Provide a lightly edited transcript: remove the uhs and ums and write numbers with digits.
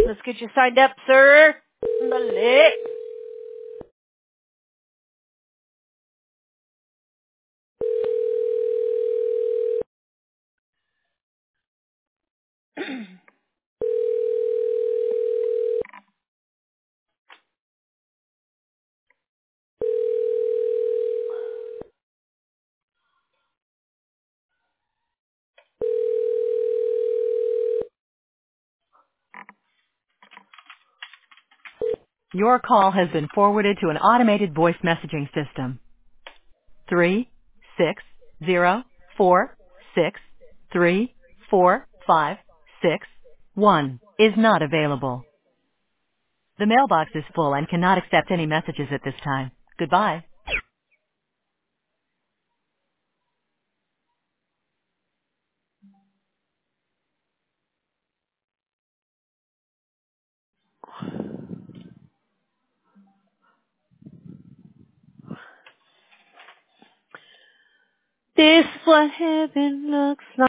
Let's get you signed up, sir. Dali. Your call has been forwarded to an automated voice messaging system. 36046345561 is not available. The mailbox is full and cannot accept any messages at this time. Goodbye. This is what heaven looks like.